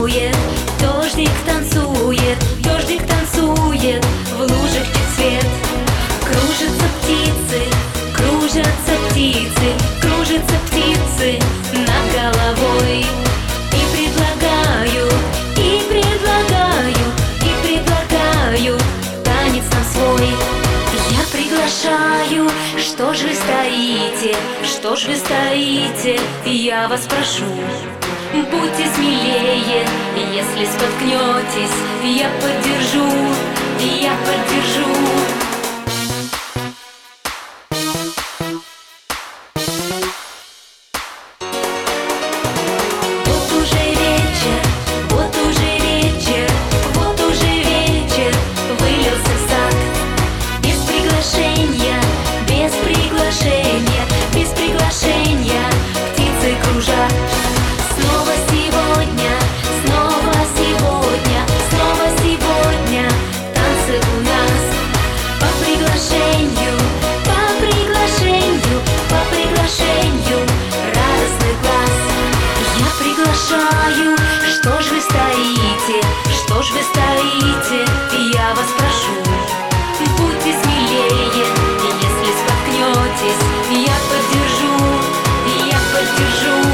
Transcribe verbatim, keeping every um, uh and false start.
танцует, дождик танцует, дождик танцует, в лужах цвет. Кружатся птицы, кружатся птицы, кружатся птицы над головой. И предлагаю, и предлагаю, и предлагаю танец нам свой. Я приглашаю, что ж вы стоите, что ж вы стоите, я вас прошу. Будьте смелее, если споткнетесь, я поддержу, я поддержу. Вот уже вечер, вот уже вечер, вот уже вечер вылился в сад. Без приглашения, без приглашения, без приглашения птицы кружат. Снова сегодня, снова сегодня, снова сегодня танцы у нас. По приглашению, по приглашению, по приглашению радостный глаз. Я приглашаю, что ж вы стоите, что ж вы стоите, я вас прошу. Будьте смелее, если споткнетесь, я поддержу, я поддержу.